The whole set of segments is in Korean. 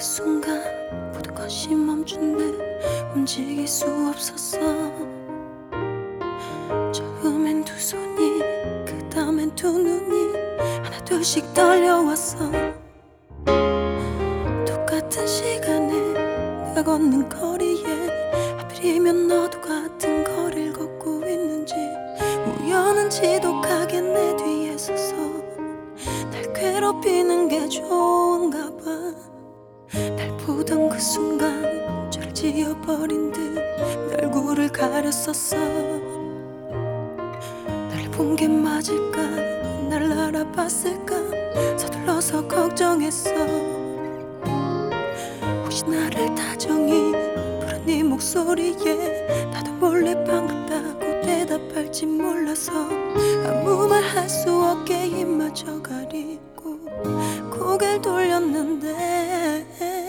순간 모든 것이 멈춘 듯 움직일 수 없었어. 처음엔 두 손이, 그 다음엔 두 눈이 하나 둘씩 떨려왔어. 똑같은 시간에 내가 걷는 거리에 하필이면 너도 같은 거리를 걷고 있는지, 우연은 지독하게 내 뒤에 서서 날 괴롭히는 게 좋은가 봐. 날 보던 그 순간 죄를 지어버린 듯 내 얼굴을 가렸었어. 날 본 게 맞을까, 날 알아봤을까 서둘러서 걱정했어. 혹시 나를 다정히 부른 네 목소리에 나도 몰래 반갑다고 대답할지 몰라서 아무 말 할 수 없게 입마저 가리고 고개를 돌렸는데,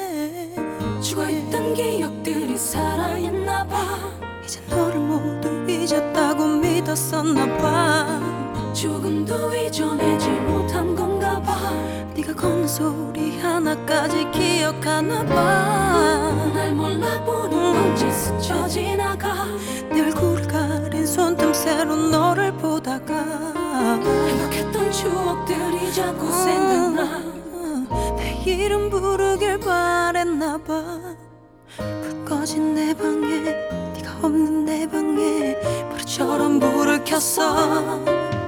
죽어있던 기억들이 살아있나봐. 이제 너를 모두 잊었다고 믿었었나봐. 조금도 잊어내지 못한 건가봐. 네가 걷는 소리 하나까지 기억하나봐. 날 몰라보는 건지 스쳐 지나가. 내 얼굴을 가린 손틈새로 너를 보다가 행복했던 추억들이 자꾸 생각나. 내 이름 부르길 바랬나봐. 불 꺼진 내 방에, 네가 없는 내 방에 버릇처럼 불을 켰어.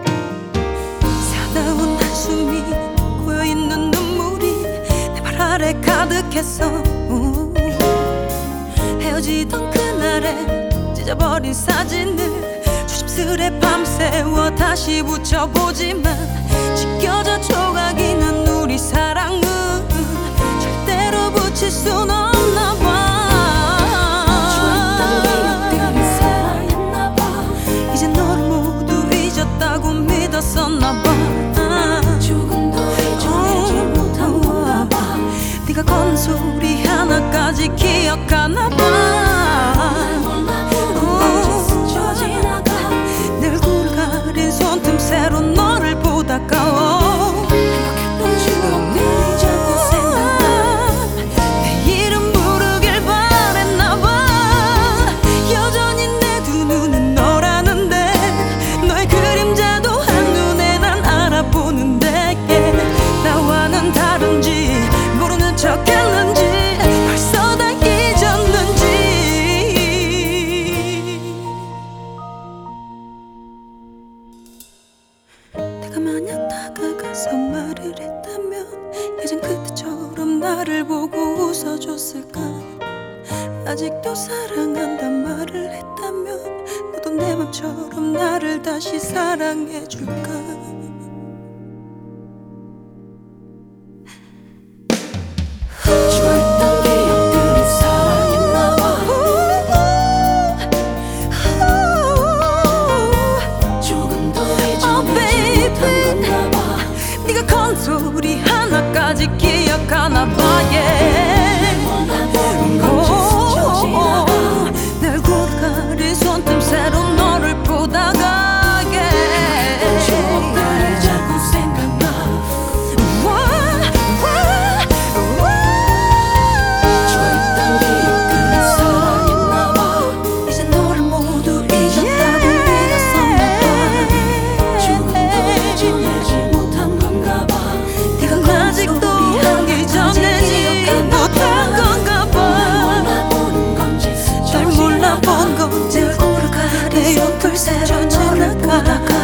사나운 한숨이 고여있는 눈물이 내 발 아래 가득했어. 헤어지던 그날에 찢어버린 사진을 조심스레 밤새워 다시 붙여보지만 찢겨져 조각이 난 우리 사랑은 절대로 붙일 순 없나 봐. 죽어있던 기억들이 살아있나봐. 이제 너를 모두 잊었다고 믿었었나 봐. 조금도 잊어내지 못한 건가봐. 네가 걷는 소리 하나까지 기억하나 봐. 날 몰라보는 건지 스쳐 지나가. 내 얼굴을 가린 손틈새로 너를 보다가 행복했던 추억들이 자꾸 생각나. 내 이름 부르길 바랬나봐. 여전히 내 두 눈은 너라는데, 너의 그림자도 한눈에 난 알아보는데, 나와는 다른지 모르는 척했는지 벌써 다 잊었는지. 내가 만약 다가가서 말을 했다면 예전 그때처럼 나를 보고 웃어줬을까. 아직도 사랑한단 말을 했다면 너도 내 맘처럼 나를 다시 사랑해줄까. 죽어있던 기억들이 살아있나봐. 조금도 잊어내지 못한 건가봐. 네가 건 소리 하나까지 기억하나봐. 몰라보는 건지 스쳐 지나가. 내 얼굴 가린 손틈새로 너를 보다가 추억들이 자꾸 생각나. 죽어있던 기억들이 살아있나봐. 이제 너를 모두 잊었다고 믿었었나봐. 조금도 잊어내지 못한 건가봐. 네가 아직도 잊어내지 못한 건가봐. 몰라보는 건지 스쳐 날 몰라본 건지 얼굴을 가린 손틈새로 너를 보다가